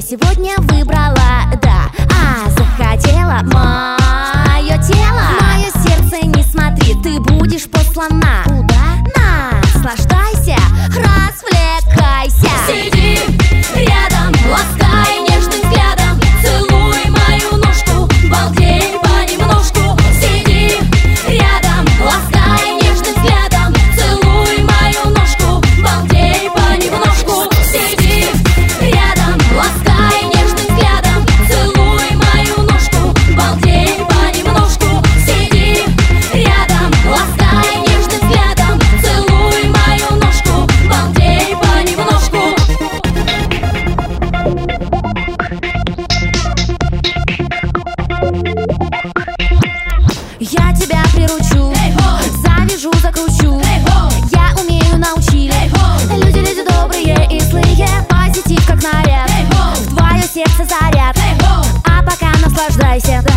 сегодня выбрала, да, захотела мое тело. Мое сердце не смотри, ты будешь послана. Куда? Наслаждайся, развлекайся. Сиди рядом, ласкай нежным взглядом, целуй мою ножку, балдей понемножку. Сиди рядом, ласкай нежным взглядом, целуй мою ножку, балдей понемножку. Сиди рядом, ласкай нежным взглядом, целуй мою ножку, балдей понемножку. Сиди рядом, ласкай нежным взглядом, целуй мою ножку, балдей понемножку. Я тебя приручу, завяжу, закручу. Я умею, научили. Люди добрые и злые, позитив как наряд. В твое сердце заряд. А пока наслаждайся.